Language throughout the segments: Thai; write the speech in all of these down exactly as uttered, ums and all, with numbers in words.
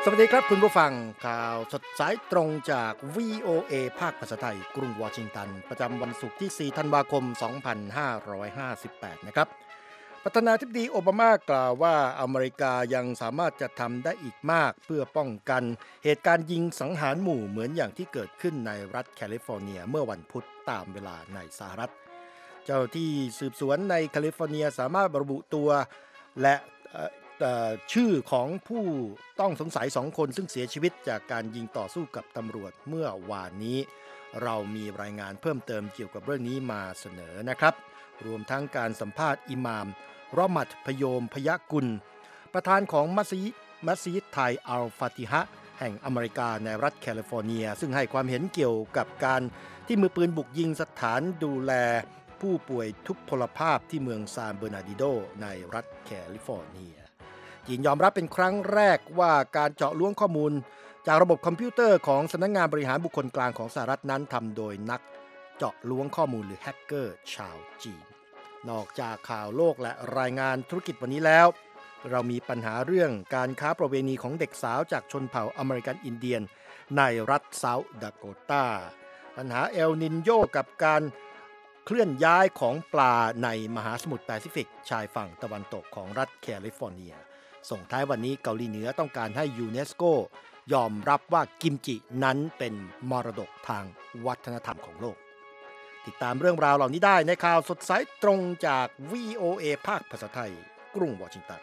สวัสดีครับคุณผู้ฟังข่าวสดสายตรงจาก วี โอ เอ ภาคภาษาไทยกรุงวอชิงตันประจำวันศุกร์ที่สี่ธันวาคมสองพันห้าร้อยห้าสิบแปดนะครับประธานาธิบดีโอบามากล่าวว่าอเมริกายังสามารถจะทำได้อีกมากเพื่อป้องกันเหตุการณ์ยิงสังหารหมู่เหมือนอย่างที่เกิดขึ้นในรัฐแคลิฟอร์เนียเมื่อวันพุธตามเวลาในสหรัฐเจ้าที่สืบสวนในแคลิฟอร์เนียสามารถระบุตัวและชื่อของผู้ต้องสงสัยสองคนซึ่งเสียชีวิตจากการยิงต่อสู้กับตำรวจเมื่อวานนี้เรามีรายงานเพิ่มเติมเกี่ยวกับเรื่องนี้มาเสนอนะครับรวมทั้งการสัมภาษณ์อิหม่ามรอมัดพโยมพยกุลประธานของมัสยิดมัสยิดไทยอัลฟาติฮะแห่งอเมริกาในรัฐแคลิฟอร์เนียซึ่งให้ความเห็นเกี่ยวกับการที่มือปืนบุกยิงสถานดูแลผู้ป่วยทุพพลภาพที่เมืองซานเบอร์นาร์ดิโดในรัฐแคลิฟอร์เนียจีนยอมรับเป็นครั้งแรกว่าการเจาะล้วงข้อมูลจากระบบคอมพิวเตอร์ของสำนักงานบริหารบุคคลกลางของสหรัฐนั้นทำโดยนักเจาะล้วงข้อมูลหรือแฮกเกอร์ชาวจีนนอกจากข่าวโลกและรายงานธุรกิจวันนี้แล้วเรามีปัญหาเรื่องการค้าประเวณีของเด็กสาวจากชนเผ่าอเมริกันอินเดียนในรัฐเซาท์ดาโกตาปัญหาเอลนินโญกับการเคลื่อนย้ายของปลาในมหาสมุทรแปซิฟิกชายฝั่งตะวันตกของรัฐแคลิฟอร์เนียส่งท้ายวันนี้เกาหลีเหนือต้องการให้ยูเนสโกยอมรับว่ากิมจินั้นเป็นมรดกทางวัฒนธรรมของโลกติดตามเรื่องราวเหล่านี้ได้ในข่าวสดสายตรงจาก วี โอ เอ ภาคภาษาไทยกรุงวอชิงตัน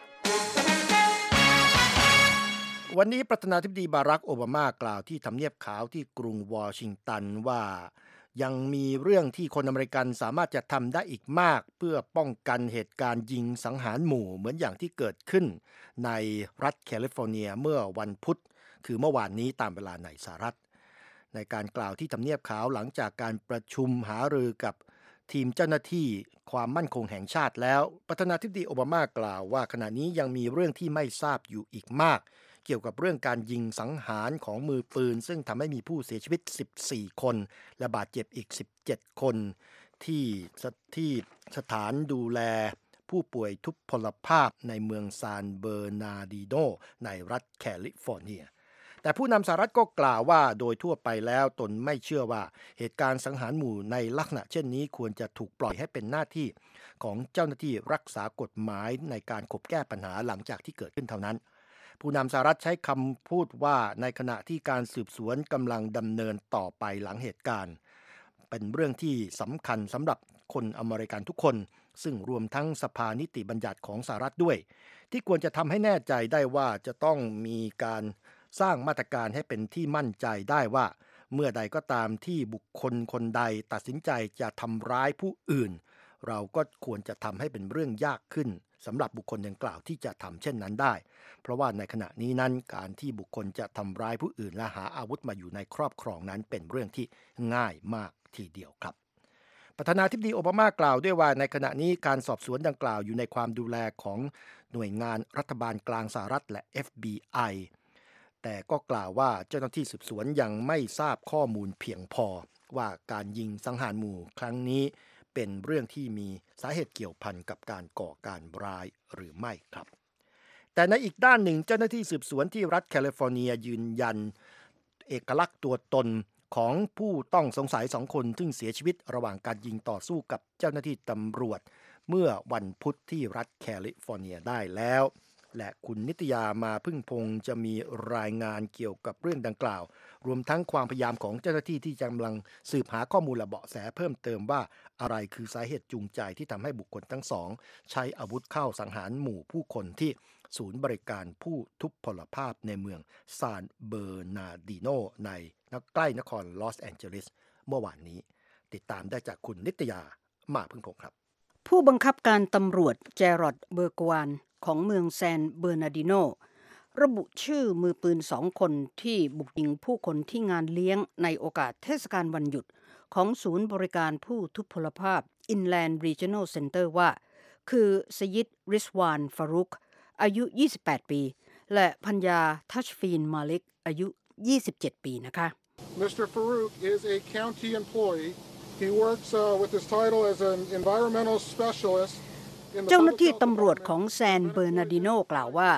วันนี้ประธานาธิบดีบารักโอบามากล่าวที่ทำเนียบขาวที่กรุงวอชิงตันว่ายังมีเรื่องที่คนอเมริกันสามารถจะทำได้อีกมากเพื่อป้องกันเหตุการณ์ยิงสังหารหมู่เหมือนอย่างที่เกิดขึ้นในรัฐแคลิฟอร์เนียเมื่อวันพุธคือเมื่อวานนี้ตามเวลาในสหรัฐในการกล่าวที่ทำเนียบขาวหลังจากการประชุมหารือกับทีมเจ้าหน้าที่ความมั่นคงแห่งชาติแล้วประธานาธิบดีโอบามากล่าวว่าขณะนี้ยังมีเรื่องที่ไม่ทราบอยู่อีกมากเกี่ยวกับเรื่องการยิงสังหารของมือปืนซึ่งทำให้มีผู้เสียชีวิตสิบสี่คนและบาดเจ็บอีกสิบเจ็ดคนที่ที่สถานดูแลผู้ป่วยทุพพลภาพในเมืองซานเบอร์นาร์ดิโดในรัฐแคลิฟอร์เนียแต่ผู้นำสหรัฐก็กล่าวว่าโดยทั่วไปแล้วตนไม่เชื่อว่าเหตุการณ์สังหารหมู่ในลักษณะเช่นนี้ควรจะถูกปล่อยให้เป็นหน้าที่ของเจ้าหน้าที่รักษากฎหมายในการขบแก้ปัญหาหลังจากที่เกิดขึ้นเท่านั้นผู้นำสหรัฐใช้คำพูดว่าในขณะที่การสืบสวนกำลังดำเนินต่อไปหลังเหตุการณ์เป็นเรื่องที่สำคัญสำหรับคนอเมริกันทุกคนซึ่งรวมทั้งสภานิติบัญญัติของสหรัฐด้วยที่ควรจะทำให้แน่ใจได้ว่าจะต้องมีการสร้างมาตรการให้เป็นที่มั่นใจได้ว่าเมื่อใดก็ตามที่บุคคลคนใดตัดสินใจจะทำร้ายผู้อื่นเราก็ควรจะทำให้เป็นเรื่องยากขึ้นสำหรับบุคคลดังกล่าวที่จะทำเช่นนั้นได้เพราะว่าในขณะนี้นั้นการที่บุคคลจะทำร้ายผู้อื่นและหาอาวุธมาอยู่ในครอบครองนั้นเป็นเรื่องที่ง่ายมากทีเดียวครับประธานาธิบดีโอบามากล่าวด้วยว่าในขณะนี้การสอบสวนดังกล่าวอยู่ในความดูแลของหน่วยงานรัฐบาลกลางสหรัฐและ เอฟ บี ไอ แต่ก็กล่าวว่าเจ้าหน้าที่สืบสวนยังไม่ทราบข้อมูลเพียงพอว่าการยิงสังหารหมู่ครั้งนี้เป็นเรื่องที่มีสาเหตุเกี่ยวพันกับการก่อการร้ายหรือไม่ครับแต่ในอีกด้านหนึ่งเจ้าหน้าที่สืบสวนที่รัฐแคลิฟอร์เนียยืนยันเอกลักษณ์ตัวตนของผู้ต้องสงสัยสองคนซึ่งเสียชีวิตระหว่างการยิงต่อสู้กับเจ้าหน้าที่ตำรวจเมื่อวันพุธที่รัฐแคลิฟอร์เนียได้แล้วและคุณนิตยามาพึ่งพงษ์จะมีรายงานเกี่ยวกับเรื่องดังกล่าวรวมทั้งความพยายามของเจ้าหน้าที่ที่กำลังสืบหาข้อมูลและเบาะแสเพิ่มเติมว่าอะไรคือสาเหตุจูงใจที่ทำให้บุคคลทั้งสองใช้อาวุธเข้าสังหารหมู่ผู้คนที่ศูนย์บริการผู้ทุพพลภาพในเมืองซานเบอร์นาร์ดิโนในใกล้นครลอสแอนเจลิสเมื่อวานนี้ติดตามได้จากคุณนิตยามาพึ่งพงษ์ครับผู้บังคับการตำรวจเจรอดเบอร์กวานของเมืองแซนเบอร์นาร์ดิโนระบุชื่อมือปืนสองคนที่บุกยิงผู้คนที่งานเลี้ยงในโอกาสเทศกาลวันหยุดของศูนย์บริการผู้ทุพพลภาพ Inland Regional Center ว่าคือสยิดริสวานฟารุกอายุยี่สิบแปดปีและพัญญาทัชฟีนมาลิกอายุยี่สิบเจ็ดปีนะคะมิสเตอร์ Farouk is a county employee. He works uh, with his title as an environmental specialist.เจ้าหน้าที่ตำรวจของแซนเบอร์นาร์ดิโนกล่าวว่า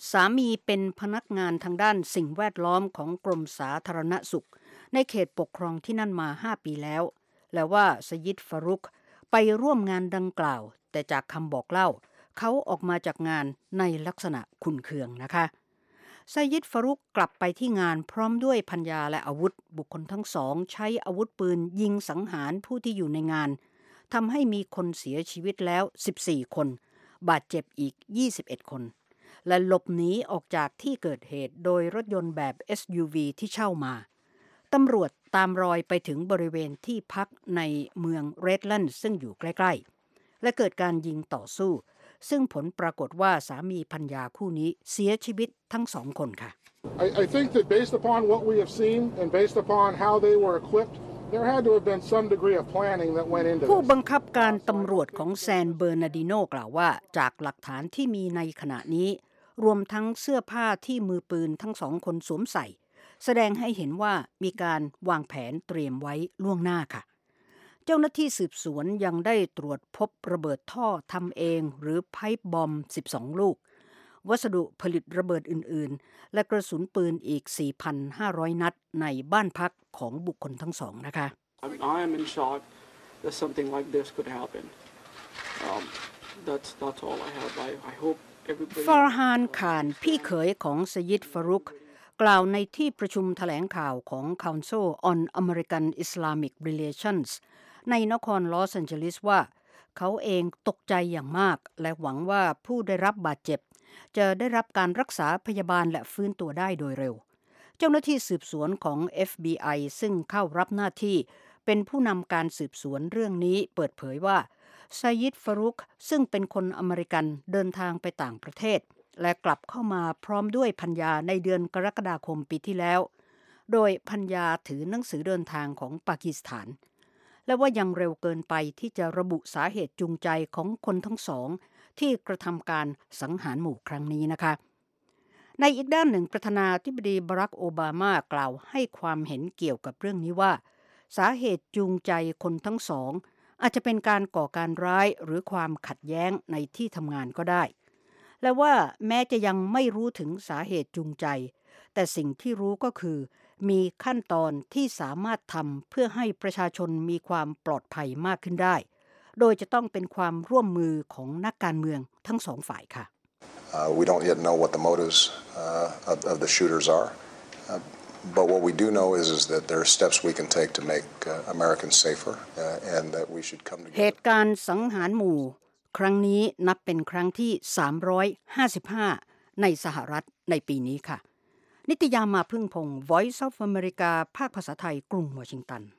สามีเป็นพนักงานทางด้านสิ่งแวดล้อมของกรมสาธารณสุขในเขตปกครองที่นั่นมาห้าปีแล้วและว่าสยิดฟารุกไปร่วมงานดังกล่าวแต่จากคำบอกเล่าเขาออกมาจากงานในลักษณะขุ่นเคืองนะคะไซยิดฟารุกกลับไปที่งานพร้อมด้วยภรรยาและอาวุธบุคคลทั้งสองใช้อาวุธปืนยิงสังหารผู้ที่อยู่ในงานทำให้มีคนเสียชีวิตแล้วสิบสี่คนบาดเจ็บอีกยี่สิบเอ็ดคนและหลบหนีออกจากที่เกิดเหตุโดยรถยนต์แบบ เอส ยู วี ที่เช่ามาตำรวจตามรอยไปถึงบริเวณที่พักในเมืองเรดแลนด์ซึ่งอยู่ใกล้ๆและเกิดการยิงต่อสู้ซึ่งผลปรากฏว่าสามีภรรยาคู่นี้เสียชีวิตทั้งสองคนค่ะ I, I think that based upon what we have seen and based upon how they were equipped, there had to have been some degree of planning that went into ผู้ this. บังคับการตำรวจของแซนเบอร์นาร์ดิโนกล่าวว่าจากหลักฐานที่มีในขณะนี้รวมทั้งเสื้อผ้าที่มือปืนทั้งสองคนสวมใส่แสดงให้เห็นว่ามีการวางแผนเตรียมไว้ล่วงหน้าค่ะเจ้าหน้าที่สืบสวนยังได้ตรวจพบระเบิดท่อทำเองหรือไพป์บอมสิบสองลูกวัสดุผลิตระเบิดอื่นๆและกระสุนปืนอีก สี่พันห้าร้อย นัดในบ้านพักของบุคคลทั้งสองนะคะ I am in shock that something like this could happen. Um, that's that's all I have. I I hope everybody. ฟาร์ฮานคานพี่เขยของสยิดฟารุกกล่าวในที่ประชุมแถลงข่าวของ Council on American Islamic Relations ในนครลอสแอนเจลิสว่าเขาเองตกใจอย่างมากและหวังว่าผู้ได้รับบาดเจ็บจะได้รับการรักษาพยาบาลและฟื้นตัวได้โดยเร็วเจ้าหน้าที่สืบสวนของ เอฟ บี ไอ ซึ่งเข้ารับหน้าที่เป็นผู้นำการสืบสวนเรื่องนี้เปิดเผยว่าไซยิดฟารุกซึ่งเป็นคนอเมริกันเดินทางไปต่างประเทศและกลับเข้ามาพร้อมด้วยภรรยาในเดือนกรกฎาคมปีที่แล้วโดยภรรยาถือหนังสือเดินทางของปากีสถานและว่ายังเร็วเกินไปที่จะระบุสาเหตุจูงใจของคนทั้งสองที่กระทำการสังหารหมู่ครั้งนี้นะคะในอีกด้านหนึ่งประธานาธิบดีบารักโอบามากล่าวให้ความเห็นเกี่ยวกับเรื่องนี้ว่าสาเหตุจูงใจคนทั้งสองอาจจะเป็นการก่อการร้ายหรือความขัดแย้งในที่ทำงานก็ได้และว่าแม้จะยังไม่รู้ถึงสาเหตุจูงใจแต่สิ่งที่รู้ก็คือมีขั้นตอนที่สามารถทำเพื่อให้ประชาชนมีความปลอดภัยมากขึ้นได้โดยจะต้องเป็นความร่วมมือของนักการเมืองทั้งสองฝ่ายค่ะ Uh, we don't yet know what the motives uh, of, of the shooters are, uh, but what we do know is, is that there are steps we can take to make uh, Americans safer, uh, and that we should come together. เหตุการณ์สังหารหมู่ครั้งนี้นับเป็นครั้งที่สามร้อยห้าสิบห้าในสหรัฐในปีนี้ค่ะนิตยามาพึ่งพงศ์ Voice of America ภาคภาษาไทยกรุงวอชิงตัน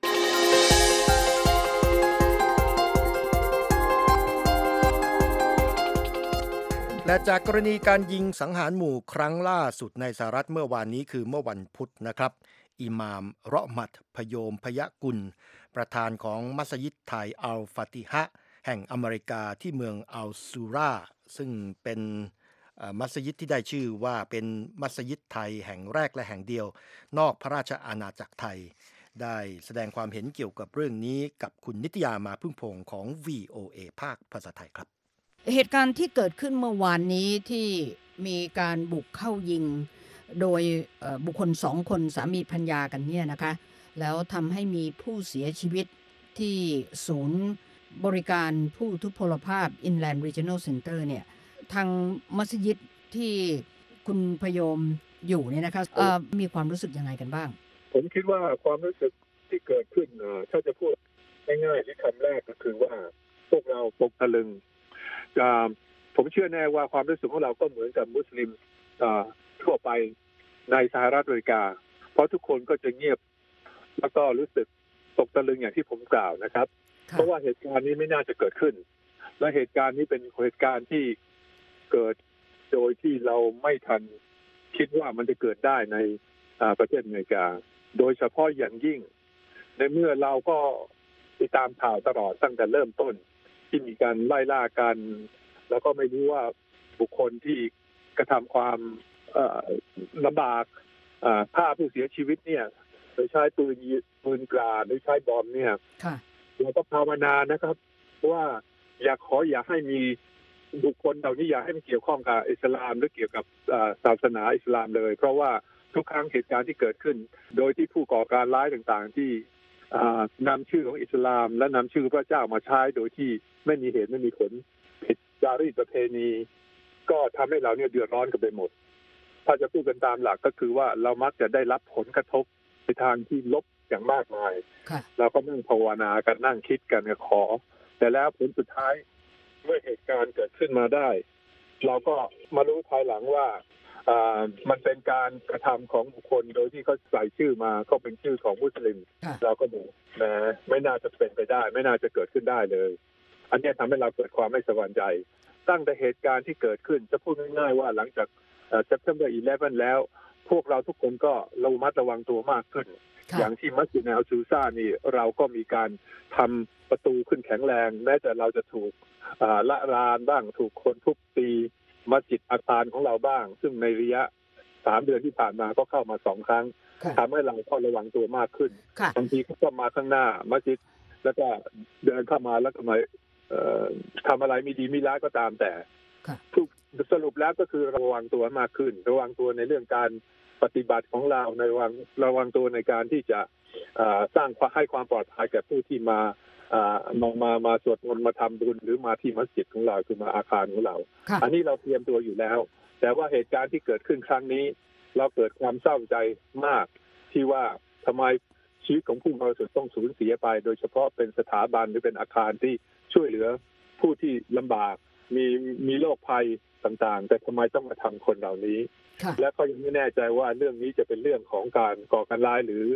และจากกรณีการยิงสังหารหมู่ครั้งล่าสุดในสหรัฐเมื่อวานนี้คือเมื่อวันพุธนะครับอิหม่ามเราะมัตพโยมพยกุลประธานของมัสยิดไทยอัลฟาติฮะแห่งอเมริกาที่เมืองอัลซูราซึ่งเป็นมัสยิดที่ได้ชื่อว่าเป็นมัสยิดไทยแห่งแรกและแห่งเดียวนอกพระราชอาณาจักรไทยได้แสดงความเห็นเกี่ยวกับเรื่องนี้กับคุณนิตยามาพึ่งพงศ์ของ วี โอ เอ ภาคภาษาไทยครับเหตุการณ์ที่เกิดขึ้นเมื่อวานนี้ที่มีการบุกเข้ายิงโดยบุคคลสองคนสามีภรรยากันเนี่ยนะคะแล้วทำให้มีผู้เสียชีวิตที่ศูนย์บริการผู้ทุพพลภาพ Inland Regional Center เนี่ยทางมัสยิดที่คุณพยมอยู่เนี่ยนะคะมีความรู้สึกยังไงกันบ้างผมคิดว่าความรู้สึกที่เกิดขึ้นถ้าจะพูดง่ายๆที่คำแรกก็คือว่าพวกเราตกตะลึงผมเชื่อแน่ว่าความรู้สึกของเราก็เหมือนกับมุสลิมทั่วไปในสหรัฐอเมริกาเพราะทุกคนก็จะเงียบแล้วก็รู้สึกตกตะลึงอย่างที่ผมกล่าวนะครับเพราะว่าเหตุการณ์นี้ไม่น่าจะเกิดขึ้นและเหตุการณ์นี้เป็นเหตุการณ์ที่เกิดโดยที่เราไม่ทันคิดว่ามันจะเกิดได้ในประเทศอเมริกาโดยเฉพาะอย่างยิ่งในเมื่อเราก็ติดตามข่าวตลอดตั้งแต่เริ่มต้นที่มีการไล่ล่ากันแล้วก็ไม่รู้ว่าบุคคลที่กระทำความลำบากฆ่าผู้เสียชีวิตเนี่ยโดยใช้ปืนปืนกราดโดยใช้บอมเนี่ยเราก็ภาวนานะครับว่าอยากขออย่าให้มีบุคคลเหล่านี้อย่าให้มันเกี่ยวข้องกับอิสลามหรือเกี่ยวกับศาสนาอิสลามเลยเพราะว่าทุกครั้งเหตุการณ์ที่เกิดขึ้นโดยที่ผู้ก่อการร้ายต่างๆที่นำชื่อของอิสลามและนำชื่อพระเจ้ามาใช้โดยที่ไม่มีเหตุไม่มีผลผิดจารีตประเพณีก็ทำให้เราเนี่ยเดือดร้อนกันไปหมดถ้าจะพูดกันตามหลักก็คือว่าเรามักจะได้รับผลกระทบในทางที่ลบอย่างมากมายเราก็นั่งภาวนากันนั่งคิดกันขอแต่แล้วผลสุดท้ายเมื่อเหตุการณ์เกิดขึ้นมาได้เราก็มารู้ภายหลังว่าอ่ามันเป็นการกระทำของบุคคลโดยที่เขาใส่ชื่อมาก็เป็นชื่อของมุสลิมเราก็ดูนะไม่น่าจะเป็นไปได้ไม่น่าจะเกิดขึ้นได้เลยอันนี้ทำให้เราเกิดความไม่สบายใจตั้งแต่เหตุการณ์ที่เกิดขึ้นจะพูดง่ายๆว่าหลังจากเอ่อ September สิบเอ็ด แล้วพวกเราทุกคนก็ระมัดระวังตัวมากขึ้นอย่างที่มัสยิดในอัลซูซ่านี่เราก็มีการทำประตูขึ้นแข็งแรงแม้แต่เราจะถูกละลานบ้างถูกคนทุบตีมัสยิดอาคารของเราบ้างซึ่งในระยะสามเดือนที่ผ่านมาก็เข้ามาสองครั้งทำให้เราก็ระวังตัวมากขึ้นบางทีก็เข้ามาข้างหน้ามัสยิดแล้วก็เดินเข้ามาแล้วก็มาทำอะไรไม่ดีไม่ร้ายก็ตามแต่สรุปแล้วก็คือระวังตัวมากขึ้นระวังตัวในเรื่องการปฏิบัติของเราในระวังระวังตัวในการที่จะสร้างให้ความปลอดภัยแก่ผู้ที่มามามามาสวดมนต์มาทำบุญหรือมาที่มัสยิดของเราคือมาอาคารของเราอันนี้เราเตรียมตัวอยู่แล้วแต่ว่าเหตุการณ์ที่เกิดขึ้นครั้งนี้เราเกิดความเศร้าใจมากที่ว่าทำไมชีวิตของผู้บริสุทธิ์ต้องสูญเสียไปโดยเฉพาะเป็นสถาบันหรือเป็นอาคารที่ช่วยเหลือผู้ที่ลำบากมีมีโรคภัยต่างๆแต่ทำไมต้องมาทำคนเหล่านี้และก็ยังไม่แน่ใจว่าเรื่องนี้จะเป็นเรื่องของการก่อการร้ายหรือ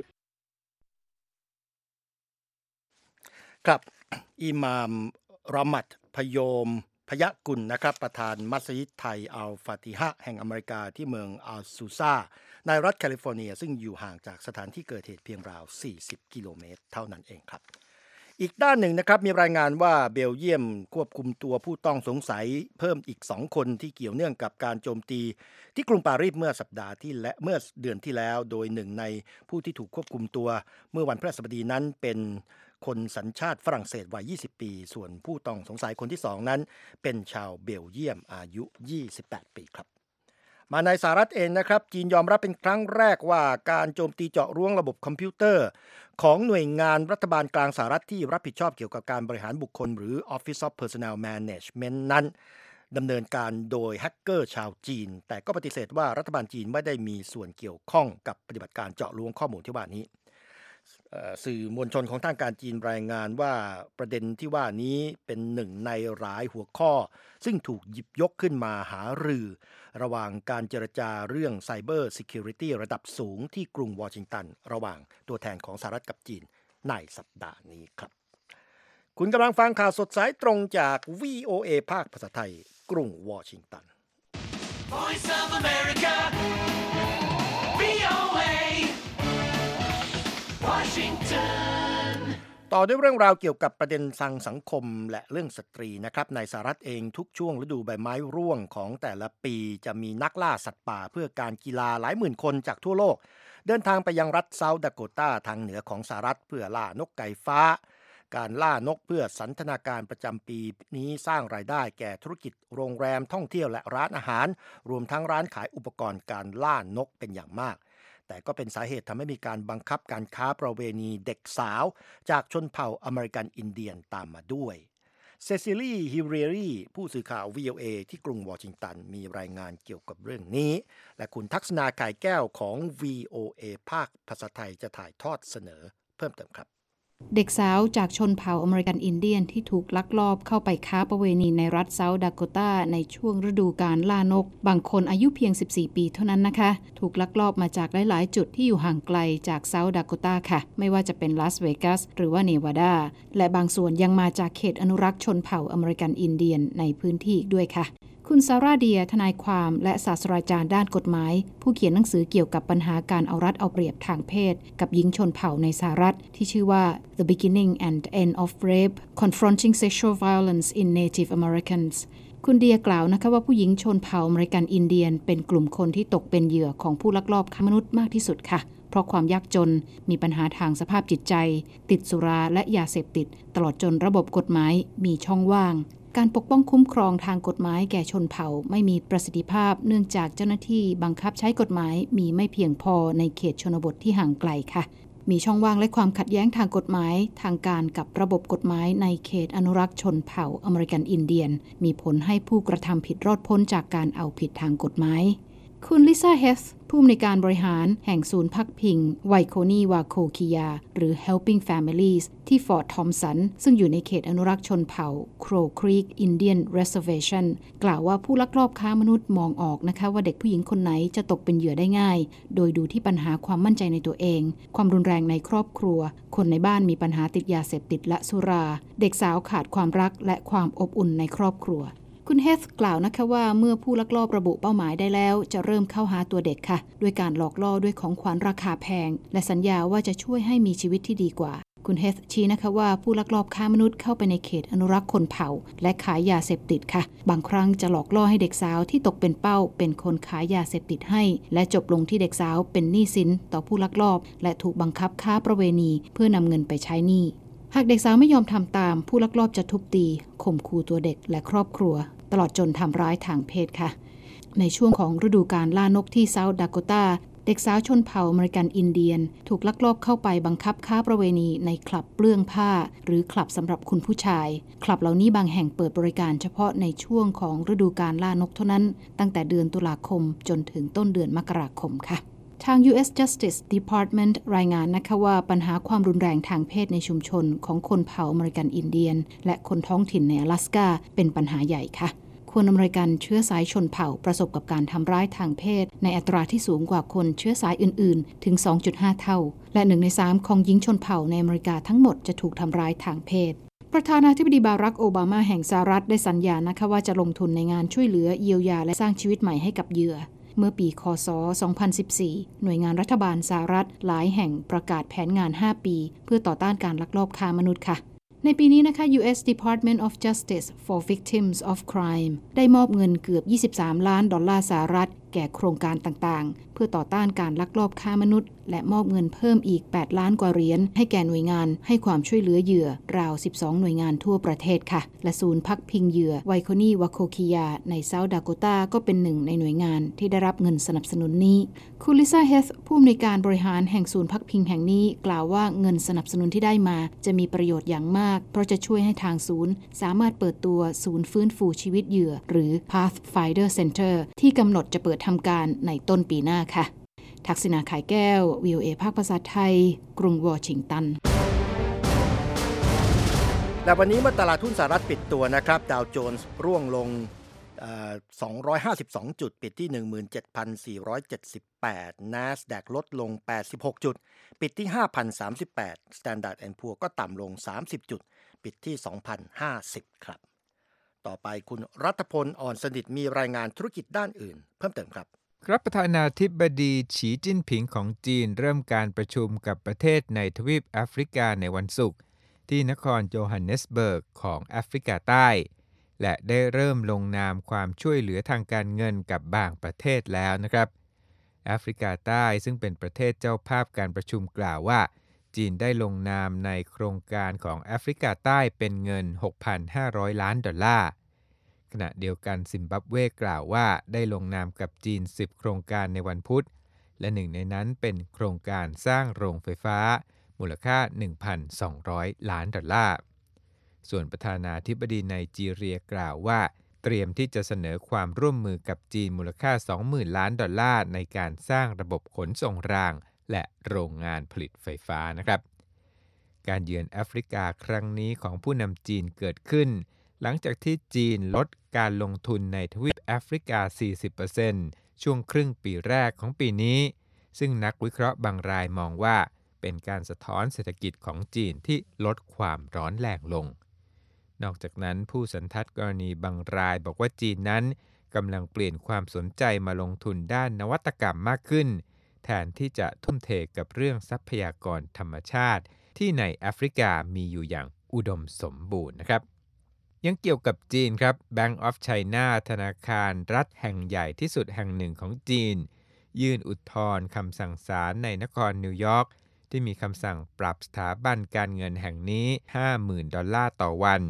ครับอิหม่ามรอมัดพยมพยกุลนะครับประธานมัสยิดไทยอัลฟาติฮะแห่งอเมริกาที่เมืองอัลซูซาในรัฐแคลิฟอร์เนียซึ่งอยู่ห่างจากสถานที่เกิดเหตุเพียงราวสี่สิบกิโลเมตรเท่านั้นเองครับอีกด้านหนึ่งนะครับมีรายงานว่าเบลเยียมควบคุมตัวผู้ต้องสงสัยเพิ่มอีกสองคนที่เกี่ยวเนื่องกับการโจมตีที่กรุงปารีสเมื่อสัปดาห์ที่และเมื่อเดือนที่แล้วโดยหนึ่งในผู้ที่ถูกควบคุมตัวเมื่อวันพฤหัสบดีนั้นเป็นคนสัญชาติฝรั่งเศสวัยยี่สิบปีส่วนผู้ต้องสงสัยคนที่สองนั้นเป็นชาวเบลเยียมอายุยี่สิบแปดปีครับมาในสหรัฐเองนะครับจีนยอมรับเป็นครั้งแรกว่าการโจมตีเจาะร่วงระบบคอมพิวเตอร์ของหน่วยงานรัฐบาลกลางสหรัฐที่รับผิดชอบเกี่ยวกับการบริหารบุคคลหรือ Office of Personnel Management นั้นดำเนินการโดยแฮกเกอร์ชาวจีนแต่ก็ปฏิเสธว่ารัฐบาลจีนไม่ได้มีส่วนเกี่ยวข้องกับปฏิบัติการเจาะร่วงข้อมูลที่ว่านี้สื่อมวลชนของทางการจีนรายงานว่าประเด็นที่ว่านี้เป็นหนึ่งในหลายหัวข้อซึ่งถูกหยิบยกขึ้นมาหารือระหว่างการเจรจาเรื่อง Cyber Security ระดับสูงที่กรุงวอชิงตันระหว่างตัวแทนของสหรัฐกับจีนในสัปดาห์นี้ครับคุณกำลังฟังข่าวสดสายตรงจาก วี โอ เอ ภาคภาษาไทยกรุงวอชิงตัน Voice of America วี โอ เอ Washington ต่อด้วยเรื่องราวเกี่ยวกับประเด็นทางสังคมและเรื่องสตรีนะครับในสหรัฐเองทุกช่วงฤดูใบไม้ร่วงของแต่ละปีจะมีนักล่าสัตว์ป่าเพื่อการกีฬาหลายหมื่นคนจากทั่วโลกเดินทางไปยังรัฐเซาท์ดาโกตาทางเหนือของสหรัฐเพื่อล่านกไก่ฟ้าการล่านกเพื่อสันทนาการประจำปีนี้สร้างรายได้แก่ธุรกิจโรงแรมท่องเที่ยวและร้านอาหารรวมทั้งร้านขายอุปกรณ์การล่านกเป็นอย่างมากแต่ก็เป็นสาเหตุทำให้มีการบังคับการค้าประเวณีเด็กสาวจากชนเผ่าอเมริกันอินเดียนตามมาด้วยเซซิลีฮิเรรีผู้สื่อข่าว วี โอ เอ ที่กรุงวอชิงตันมีรายงานเกี่ยวกับเรื่องนี้และคุณทักษณาไข่แก้วของ วี โอ เอ ภาคภาษาไทยจะถ่ายทอดเสนอเพิ่มเติมครับเด็กสาวจากชนเผ่าอเมริกันอินเดียนที่ถูกลักลอบเข้าไปค้าประเวณีในรัฐเซาท์ดาโกตาในช่วงฤดูกาลล่านกบางคนอายุเพียงสิบสี่ปีเท่านั้นนะคะถูกลักลอบมาจากหลายๆจุดที่อยู่ห่างไกลจากเซาท์ดาโกตาค่ะไม่ว่าจะเป็นลาสเวกัสหรือว่าเนวาดาและบางส่วนยังมาจากเขตอนุรักษ์ชนเผ่าอเมริกันอินเดียนในพื้นที่อีกด้วยค่ะคุณซาร่าเดียทนายความและศาสตราจารย์ด้านกฎหมายผู้เขียนหนังสือเกี่ยวกับปัญหาการเอารัดเอาเปรียบทางเพศกับหญิงชนเผ่าในสหรัฐที่ชื่อว่า The Beginning and End of Rape Confronting Sexual Violence in Native Americans คุณเดียกล่าวนะคะว่าผู้หญิงชนเผ่าอเมริกันอินเดียนเป็นกลุ่มคนที่ตกเป็นเหยื่อของผู้ลักลอบค้ามนุษย์มากที่สุดค่ะเพราะความยากจนมีปัญหาทางสภาพจิตใจติดสุราและยาเสพติดตลอดจนระบบกฎหมายมีช่องว่างการปกป้องคุ้มครองทางกฎหมายแก่ชนเผ่าไม่มีประสิทธิภาพเนื่องจากเจ้าหน้าที่บังคับใช้กฎหมายมีไม่เพียงพอในเขตชนบทที่ห่างไกลค่ะมีช่องว่างและความขัดแย้งทางกฎหมายทางการกับระบบกฎหมายในเขตอนุรักษ์ชนเผ่าอเมริกันอินเดียนมีผลให้ผู้กระทำผิดรอดพ้นจากการเอาผิดทางกฎหมายคุณลิซ่าเฮธผู้อำนวยการบริหารแห่งศูนย์พักพิงไวโคนีวาโคคิยาหรือ Helping Families ที่ฟอร์ตทอมสันซึ่งอยู่ในเขตอนุรักษ์ชนเผ่า Crow Creek Indian Reservation กล่าวว่าผู้ลักลอบค้ามนุษย์มองออกนะคะว่าเด็กผู้หญิงคนไหนจะตกเป็นเหยื่อได้ง่ายโดยดูที่ปัญหาความมั่นใจในตัวเองความรุนแรงในครอบครัวคนในบ้านมีปัญหาติดยาเสพติดและสุราเด็กสาวขาดความรักและความอบอุ่นในครอบครัวคุณเฮธกล่าวนะคะว่าเมื่อผู้ลักลอบระบุเป้าหมายได้แล้วจะเริ่มเข้าหาตัวเด็กค่ะด้วยการหลอกล่อด้วยของขวัญราคาแพงและสัญญาว่าจะช่วยให้มีชีวิตที่ดีกว่าคุณเฮธชี้นะคะว่าผู้ลักลอบค้ามนุษย์เข้าไปในเขตอนุรักษ์คนเผ่าและขายยาเสพติดค่ะบางครั้งจะหลอกล่อให้เด็กสาวที่ตกเป็นเป้าเป็นคนขายยาเสพติดให้และจบลงที่เด็กสาวเป็นหนี้สินต่อผู้ลักลอบและถูกบังคับค้าประเวณีเพื่อนำเงินไปใช้หนี้หากเด็กสาวไม่ยอมทำตามผู้ลักลอบจะทุบตีข่มขู่ตัวเด็กและครอบครัวตลอดจนทำร้ายทางเพศค่ะในช่วงของฤดูกาลล่านกที่เซาท์ดาโกตาเด็กสาวชนเผ่าอเมริกันอินเดียนถูกลักลอบเข้าไปบังคับค้าประเวณีในคลับเปลื้องผ้าหรือคลับสำหรับคุณผู้ชายคลับเหล่านี้บางแห่งเปิดบริการเฉพาะในช่วงของฤดูกาลล่านกเท่านั้นตั้งแต่เดือนตุลาคมจนถึงต้นเดือนมกราคมค่ะทาง ยู เอส Justice Department รายงานนะคะว่าปัญหาความรุนแรงทางเพศในชุมชนของคนเผ่าอเมริกันอินเดียนและคนท้องถิ่นในอลาสกาเป็นปัญหาใหญ่ค่ะคนอเมริกันเชื้อสายชนเผ่าประสบกับการทำร้ายทางเพศในอัตราที่สูงกว่าคนเชื้อสายอื่นๆถึง สองจุดห้า เท่าและหนึ่งในสามของหญิงชนเผ่าในอเมริกาทั้งหมดจะถูกทำร้ายทางเพศประธานาธิบดีบารักโอบามาแห่งสหรัฐได้สัญญานะคะว่าจะลงทุนในงานช่วยเหลือเยียวยาและสร้างชีวิตใหม่ให้กับเหยื่อเมื่อปีคศสองพันสิบสี่หน่วยงานรัฐบาลสหรัฐหลายแห่งประกาศแผนงานห้าปีเพื่อต่อต้านการลักลอบค้ามนุษย์ค่ะในปีนี้นะคะ ยู เอส Department of Justice for Victims of Crime ได้มอบเงินเกือบยี่สิบสามล้านดอลลาร์สหรัฐแก่โครงการต่างๆเพื่อต่อต้านการลักลอบค้ามนุษย์และมอบเงินเพิ่มอีกแปดล้านกว่าเหรียญให้แก่หน่วยงานให้ความช่วยเหลือเหยื่อราวสิบสองหน่วยงานทั่วประเทศค่ะและศูนย์พักพิงเหยื่อไวโคนีวาโคคิยาในเซาท์ดาโกตาก็เป็นหนึ่งในหน่วยงานที่ได้รับเงินสนับสนุนนี้คุณลิซ่าเฮธผู้อำนวยการบริหารแห่งศูนย์พักพิงแห่งนี้กล่าวว่าเงินสนับสนุนที่ได้มาจะมีประโยชน์อย่างมากเพราะจะช่วยให้ทางศูนย์สามารถเปิดตัวศูนย์ฟื้นฟูชีวิตเหยื่อหรือ Pathfinder Center ที่กำหนดจะเปิดทำการในต้นปีหน้าค่ะทักษิณา ขายแก้ว วี โอ เอ ภาคภาษาไทยกรุงวอชิงตันและวันนี้เมื่อตลาดหุ้นสหรัฐปิดตัวนะครับดาวโจนส์ร่วงลงสองร้อยห้าสิบสองจุดปิดที่ หนึ่งหมื่นเจ็ดพันสี่ร้อยเจ็ดสิบแปด NASDAQ ลดลงแปดสิบหกจุดปิดที่ ห้าพันสามสิบแปด Standard แอนด์ Poor's ก็ต่ำลงสามสิบจุดปิดที่ สองพันห้าสิบ ครับต่อไปคุณรัฐพลอ่อนสนิทมีรายงานธุรกิจด้านอื่นเพิ่มเติมครับครับประธานาธิบดีฉีจิ้นผิงของจีนเริ่มการประชุมกับประเทศในทวีปแอฟริกาในวันศุกร์ที่นครโยฮันเนสเบิร์กของแอฟริกาใต้และได้เริ่มลงนามความช่วยเหลือทางการเงินกับบางประเทศแล้วนะครับแอฟริกาใต้ซึ่งเป็นประเทศเจ้าภาพการประชุมกล่าวว่าจีนได้ลงนามในโครงการของแอฟริกาใต้เป็นเงิน หกพันห้าร้อย ล้านดอลลาร์ขณะเดียวกันซิมบับเวกล่าวว่าได้ลงนามกับจีนสิบโครงการในวันพุธและหนึ่งในนั้นเป็นโครงการสร้างโรงไฟฟ้ามูลค่า หนึ่งพันสองร้อย ล้านดอลลาร์ส่วนประธานาธิบดีไนจีเรียกล่าวว่าเตรียมที่จะเสนอความร่วมมือกับจีนมูลค่า สองหมื่น ล้านดอลลาร์ในการสร้างระบบขนส่งรางและโรงงานผลิตไฟฟ้านะครับการเยือนแอฟริกาครั้งนี้ของผู้นำจีนเกิดขึ้นหลังจากที่จีนลดการลงทุนในทวีปแอฟริกา สี่สิบเปอร์เซ็นต์ ช่วงครึ่งปีแรกของปีนี้ซึ่งนักวิเคราะห์บางรายมองว่าเป็นการสะท้อนเศรษฐกิจของจีนที่ลดความร้อนแรงลงนอกจากนั้นผู้สันทัดกรณีบางรายบอกว่าจีนนั้นกำลังเปลี่ยนความสนใจมาลงทุนด้านนวัตกรรมมากขึ้นแทนที่จะทุ่มเทกับเรื่องทรัพยากรธรรมชาติที่ในแอฟริกามีอยู่อย่างอุดมสมบูรณ์นะครับยังเกี่ยวกับจีนครับ Bank of China ธนาคารรัฐแห่งใหญ่ที่สุดแห่งหนึ่งของจีนยื่นอุทธรณ์คำสั่งศาลในนครนิวยอร์กที่มีคำสั่งปรับสถาบันการเงินแห่งนี้ ห้าหมื่น ดอลลาร์ต่อวัน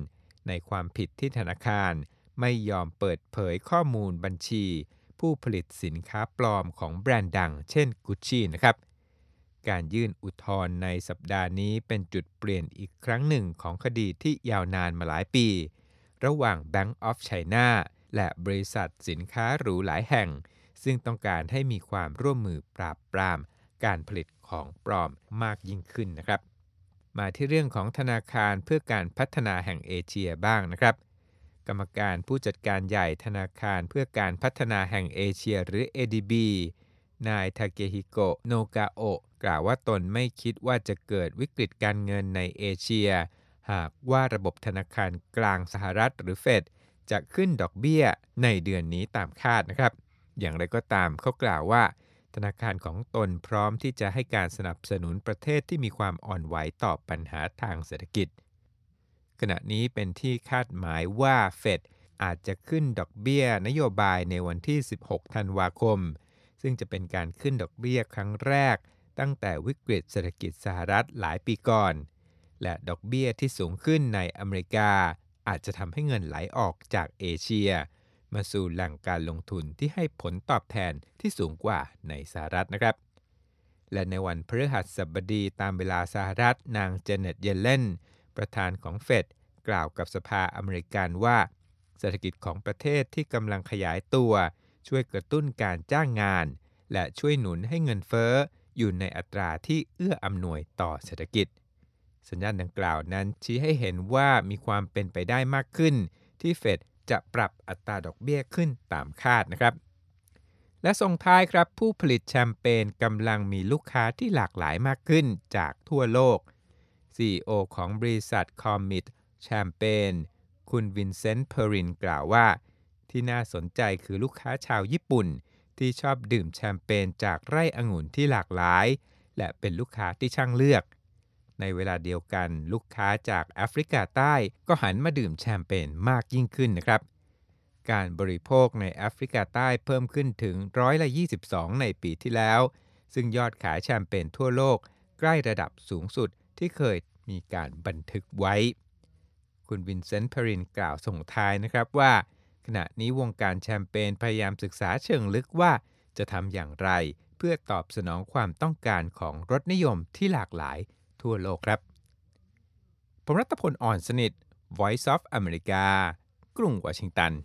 ในความผิดที่ธนาคารไม่ยอมเปิดเผยข้อมูลบัญชีผู้ผลิตสินค้าปลอมของแบรนด์ดังเช่น Gucci นะครับการยื่นอุทธรณ์ในสัปดาห์นี้เป็นจุดเปลี่ยนอีกครั้งหนึ่งของคดีที่ยาวนานมาหลายปีระหว่าง Bank of China และบริษัทสินค้าหรูหลายแห่งซึ่งต้องการให้มีความร่วมมือปราบปรามการผลิตของปลอมมากยิ่งขึ้นนะครับมาที่เรื่องของธนาคารเพื่อการพัฒนาแห่งเอเชียบ้างนะครับกรรมการผู้จัดการใหญ่ธนาคารเพื่อการพัฒนาแห่งเอเชียหรือ เอ ดี บี นายทาเกฮิโกะโนกาโอะกล่าวว่าตนไม่คิดว่าจะเกิดวิกฤตการเงินในเอเชียหากว่าระบบธนาคารกลางสหรัฐหรือเฟดจะขึ้นดอกเบี้ยในเดือนนี้ตามคาดนะครับอย่างไรก็ตามเขากล่าวว่าธนาคารของตนพร้อมที่จะให้การสนับสนุนประเทศที่มีความอ่อนไหวต่อปัญหาทางเศรษฐกิจขณะนี้เป็นที่คาดหมายว่าเฟดอาจจะขึ้นดอกเบี้ยนโยบายในวันที่สิบหกธันวาคมซึ่งจะเป็นการขึ้นดอกเบี้ยครั้งแรกตั้งแต่วิกฤตเศรษฐกิจสหรัฐหลายปีก่อนและดอกเบี้ยที่สูงขึ้นในอเมริกาอาจจะทำให้เงินไหลออกจากเอเชียมาสู่แหล่งการลงทุนที่ให้ผลตอบแทนที่สูงกว่าในสหรัฐนะครับและในวันพฤหัสบดีตามเวลาสหรัฐนางเจเน็ตเยเลนประธานของเฟดกล่าวกับสภาอเมริกันว่าเศรษฐกิจของประเทศที่กำลังขยายตัวช่วยกระตุ้นการจ้างงานและช่วยหนุนให้เงินเฟ้ออยู่ในอัตราที่เอื้ออำนวยต่อเศรษฐกิจสัญญาณดังกล่าวนั้นชี้ให้เห็นว่ามีความเป็นไปได้มากขึ้นที่เฟดจะปรับอัตราดอกเบี้ยขึ้นตามคาดนะครับและส่งท้ายครับผู้ผลิตแชมเปญกำลังมีลูกค้าที่หลากหลายมากขึ้นจากทั่วโลก ซี อี โอ ของบริษัทคอมมิตแชมเปญคุณวินเซนต์ เพอรินกล่าวว่าที่น่าสนใจคือลูกค้าชาวญี่ปุ่นที่ชอบดื่มแชมเปญจากไร่องุ่นที่หลากหลายและเป็นลูกค้าที่ช่างเลือกในเวลาเดียวกันลูกค้าจากแอฟริกาใต้ก็หันมาดื่มแชมเปญมากยิ่งขึ้นนะครับการบริโภคในแอฟริกาใต้เพิ่มขึ้นถึงร้อยละยี่สิบสองในปีที่แล้วซึ่งยอดขายแชมเปญทั่วโลกใกล้ระดับสูงสุดที่เคยมีการบันทึกไว้คุณวินเซนต์ เพอรินกล่าวส่งท้ายนะครับว่าขณะนี้วงการแชมเปญพยายามศึกษาเชิงลึกว่าจะทำอย่างไรเพื่อตอบสนองความต้องการของรสนิยมที่หลากหลายทั่วโลกครับผมรัตพล อ่อนสนิท Voice of America กรุงวอชิงตัน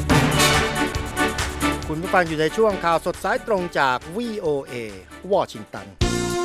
คุณผู้ฟังอยู่ในช่วงข่าวสดสายตรงจาก วี โอ เอ วอชิงตัน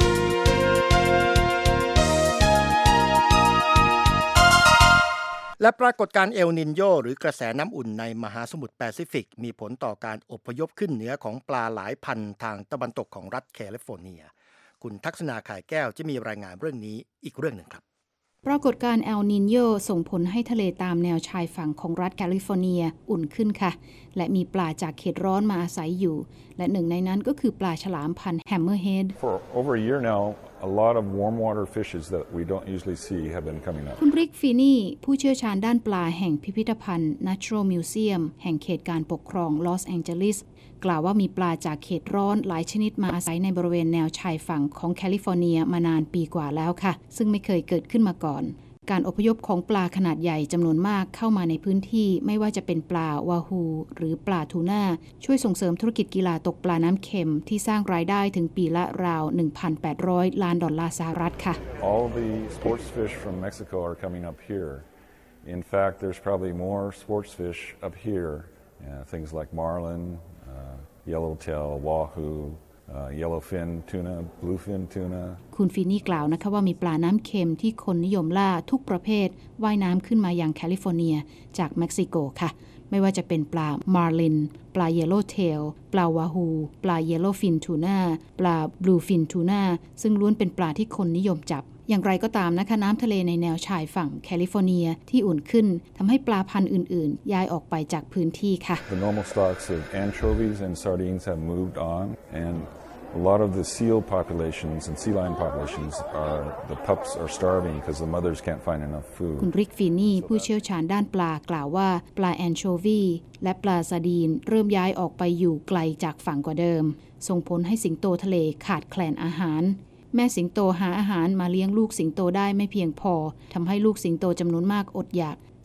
และปรากฏการณ์เอลนินโญหรือกระแสน้ำอุ่นในมหาสมุทรแปซิฟิกมีผลต่อการอพยพขึ้นเหนือของปลาหลายพันทางตะวันตกของรัฐแคลิฟอร์เนียคุณทักษณาข่ายแก้วจะมีรายงานเรื่องนี้อีกเรื่องหนึ่งครับปรากฏการณ์เอลนินโญส่งผลให้ทะเลตามแนวชายฝั่งของรัฐแคลิฟอร์เนียอุ่นขึ้นค่ะและมีปลาจากเขตร้อนมาอาศัยอยู่และหนึ่งในนั้นก็คือปลาฉลามพันธุ์แฮมเมอร์เฮด For over a year now, a lot of warm water fishes that we don't usually see have been coming up. คุณริกฟีนี่ผู้เชี่ยวชาญด้านปลาแห่งพิพิธภัณฑ์ Natural Museum แห่งเขตการปกครองลอสแองเจลิสกล่าวว่ามีปลาจากเขตร้อนหลายชนิดมาอาศัยในบริเวณแนวชายฝั่งของแคลิฟอร์เนียมานานปีกว่าแล้วค่ะซึ่งไม่เคยเกิดขึ้นมาก่อนการอพยพของปลาขนาดใหญ่จำนวนมากเข้ามาในพื้นที่ไม่ว่าจะเป็นปลาวาฮูหรือปลาทูน่าช่วยส่งเสริมธุรกิจกีฬาตกปลาน้ำเค็มที่สร้างรายได้ถึงปีละราว หนึ่งพันแปดร้อย ล้านดอลลาร์สหรัฐค่ะ All the sports fish from Mexico are coming up here. In fact, there's probably more sports fish up here. Uh, things like marlin, uh, yellowtail, wahoo.Uh, yellowfin tuna, bluefin tuna คุณฟินี่กล่าวนะคะว่ามีปลาน้ำเค็มที่คนนิยมล่าทุกประเภทว่ายน้ำขึ้นมายังแคลิฟอร์เนียจากเม็กซิโกค่ะไม่ว่าจะเป็นปลามาร์ลินปลาเยลโลเทลปลาวาฮูปลาเยลโลฟินทูน่าปลาบลูฟินทูน่าซึ่งล้วนเป็นปลาที่คนนิยมจับอย่างไรก็ตามนะคะน้ำทะเลในแนวชายฝั่งแคลิฟอร์เนียที่อุ่นขึ้นทำให้ปลาพันธุ์อื่นๆย้ายออกไปจากพื้นที่ค่ะ The normal stocks of anchovies and sardines have moved on and a lot of the seal populations and sea lion populations are the pups are starving because the mothers can't find enough food คุณริกฟีนี่ผู้เชี่ยวชาญด้านปลากล่าวว่าปลาแอนโชวีและปลาซาดีนเริ่มย้ายออกไปอยู่ไกลจากฝั่งกว่าเดิมส่งผลให้สิงโตทะเลขาดแคลนอาหารแม่สิงโตหาอาหารมาเลี้ยงลูกสิงโตได้ไม่เพียงพอทำให้ลูกสิงโตจำนวนมากอดอยาก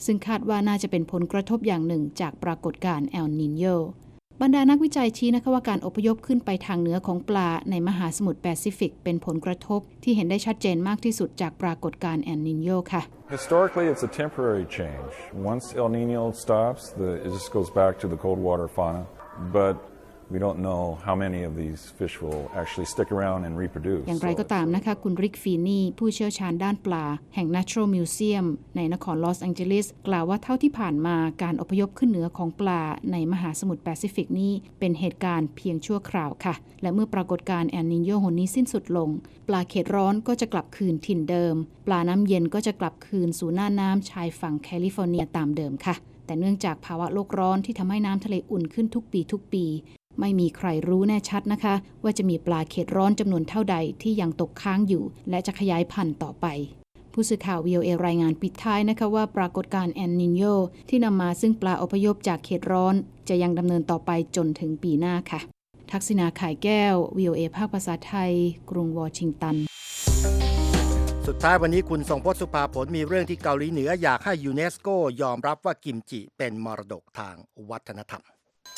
ซึ่งคาดว่าน่าจะเป็นผลกระทบอย่างหนึ่งจากปรากฏการณ์เอลนิโญบรรดานักวิจัยชี้นะคะว่าการอพยพขึ้นไปทางเหนือของปลาในมหาสมุทรแปซิฟิกเป็นผลกระทบที่เห็นได้ชัดเจนมากที่สุดจากปรากฏการณ์เอลนิโญค่ะ Historically, it's a temporary change. Once El Nino stops, the, it just goes back to the cold water fauna. But we don't know how many of these fish will actually stick around and reproduce. อย่างไรก็ตามนะคะคุณริกฟีนี่ผู้เชี่ยวชาญด้านปลาแห่ง Natural Museum ในนครลอสแองเจลิสกล่าวว่าเท่าที่ผ่านมาการอพยพขึ้นเหนือของปลาในมหาสมุทรแปซิฟิกนี้เป็นเหตุการณ์เพียงชั่วคราวค่ะและเมื่อปรากฏการณ์เอลนิโญหนนี้สิ้นสุดลงปลาเขตร้อนก็จะกลับคืนถิ่นเดิมปลาน้ำเย็นก็จะกลับคืนสู่หน้าน้ำชายฝั่งแคลิฟอร์เนียตามเดิมค่ะแต่เนื่องจากภาวะโลกร้อนที่ทำให้น้ำทะเลอุ่นขึ้นทุกปีทุกปีไม่มีใครรู้แน่ชัดนะคะว่าจะมีปลาเขตร้อนจำนวนเท่าใดที่ยังตกค้างอยู่และจะขยายพันธุ์ต่อไปผู้สื่อข่าว วี โอ เอ รายงานปิดท้ายนะคะว่าปรากฏการณ์เอลนิโญที่นำมาซึ่งปลาอพยพจากเขตร้อนจะยังดำเนินต่อไปจนถึงปีหน้าค่ะทักษิณาข่ายแก้ว วี โอ เอ ภาคภาษาไทยกรุงวอชิงตันสุดท้ายวันนี้คุณทรงพจน์สุภาผลมีเรื่องที่เกาหลีเหนืออยากให้ยูเนสโกยอมรับว่ากิมจิเป็นมรดกทางวัฒนธรรม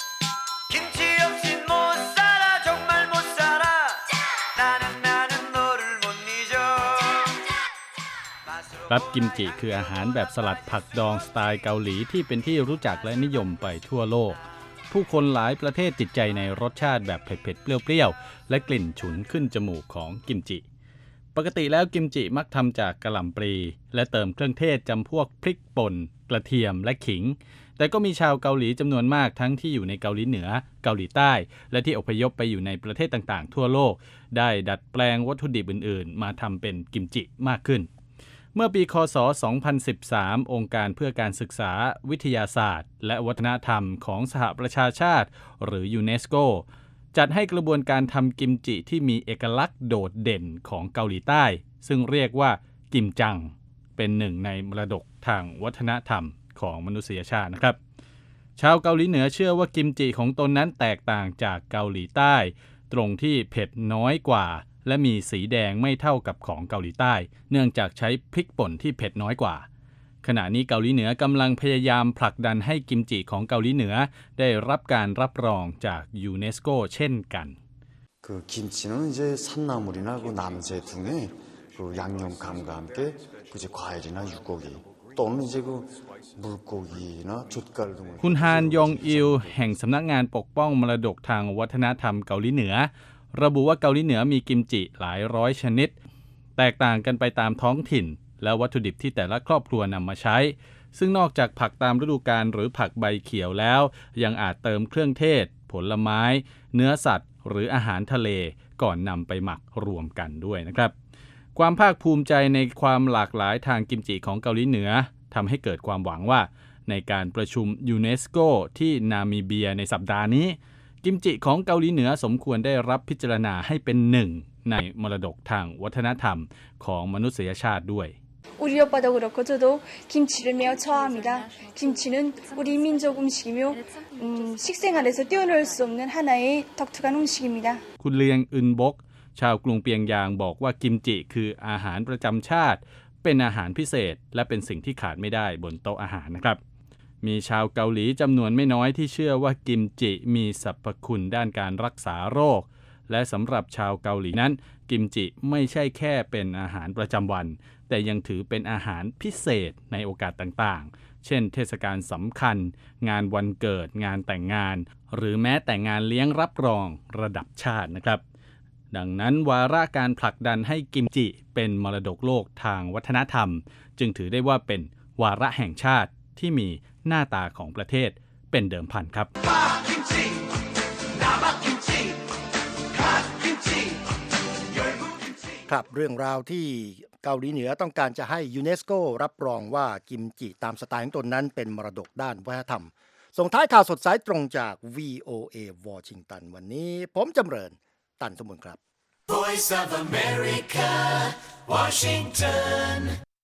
ครับกิมจิคืออาหารแบบสลัดผักดองสไตล์เกาหลีที่เป็นที่รู้จักและนิยมไปทั่วโลกผู้คนหลายประเทศติดใจในรสชาติแบบเผ็ดๆเปรี้ยวๆและกลิ่นฉุนขึ้นจมูกของกิมจิปกติแล้วกิมจิมักทำจากกะหล่ำปลีและเติมเครื่องเทศจำพวกพริกป่นกระเทียมและขิงแต่ก็มีชาวเกาหลีจำนวนมากทั้งที่อยู่ในเกาหลีเหนือเกาหลีใต้และที่อพยพไปอยู่ในประเทศต่างๆทั่วโลกได้ดัดแปลงวัตถุดิบอื่นๆมาทำเป็นกิมจิมากขึ้นเมื่อปีค.ศ. สองพันสิบสาม องค์การเพื่อการศึกษาวิทยาศาสตร์และวัฒนธรรมของสหประชาชาติหรือยูเนสโกจัดให้กระบวนการทำกิมจิที่มีเอกลักษณ์โดดเด่นของเกาหลีใต้ซึ่งเรียกว่ากิมจังเป็นหนึ่งในมรดกทางวัฒนธรรมของมนุษยชาตินะครับชาวเกาหลีเหนือเชื่อว่ากิมจิของตนนั้นแตกต่างจากเกาหลีใต้ตรงที่เผ็ดน้อยกว่าและมีสีแดงไม่เท่ากับของเกาหลีใต้เนื่องจากใช้พริกป่นที่เผ็ดน้อยกว่าขณะนี้เกาหลีเหนือกำลังพยายามผลักดันให้กิมจิของเกาหลีเหนือได้รับการรับรองจากยูเนสโกเช่นกัน 그 김치는 이제 산나물이나 그 남재 등의 그 양념감과 함께 그 이제 과일이나 육고기 또는 이제 그 물고기나 젓갈 등을 คุณฮานยองอิลแห่งสำนักงานปกป้องมรดกทางวัฒนธรรมเกาหลีเหนือระบุว่าเกาหลีเหนือมีกิมจิหลายร้อยชนิดแตกต่างกันไปตามท้องถิ่นและวัตถุดิบที่แต่ละครอบครัวนำมาใช้ซึ่งนอกจากผักตามฤดูกาลหรือผักใบเขียวแล้วยังอาจเติมเครื่องเทศผลไม้เนื้อสัตว์หรืออาหารทะเลก่อนนำไปหมักรวมกันด้วยนะครับความภาคภูมิใจในความหลากหลายทางกิมจิของเกาหลีเหนือทำให้เกิดความหวังว่าในการประชุมยูเนสโกที่นามิเบียในสัปดาห์นี้กิมจิของเกาหลีเหนือสมควรได้รับพิจารณาให้เป็นหนึ่งในมรดกทางวัฒนธรรมของมนุษยชาติด้วย 우리 오빠도 그렇고 저도 김치를 매우 좋아합니다. 김치는 우리 민족 음식이며 음, 식생활에서 떼어놓을 수 없는 하나의 독특한 음식입니다. คุณเลียงอึนบกชาวกรุงเปียงยางบอกว่ากิมจิคืออาหารประจำชาติเป็นอาหารพิเศษและเป็นสิ่งที่ขาดไม่ได้บนโต๊ะอาหารนะครับมีชาวเกาหลีจำนวนไม่น้อยที่เชื่อว่ากิมจิมีสรรพคุณด้านการรักษาโรคและสำหรับชาวเกาหลีนั้นกิมจิไม่ใช่แค่เป็นอาหารประจำวันแต่ยังถือเป็นอาหารพิเศษในโอกาสต่างๆเช่นเทศกาลสำคัญงานวันเกิดงานแต่งงานหรือแม้แต่งานเลี้ยงรับรองระดับชาตินะครับดังนั้นวาระการผลักดันให้กิมจิเป็นมรดกโลกทางวัฒนธรรมจึงถือได้ว่าเป็นวาระแห่งชาติที่มีหน้าตาของประเทศเป็นเดิมพันครับครับเรื่องราวที่เกาหลีเหนือต้องการจะให้ยูเนสโกรับรองว่ากิมจิตามสไตล์ของตนนั้นเป็นมรดกด้านวัฒนธรรมส่งท้ายข่าวสดสายตรงจาก วี โอ เอ วอชิงตันวันนี้ผมจำเริญตันสมุนครับ Voice of America Washington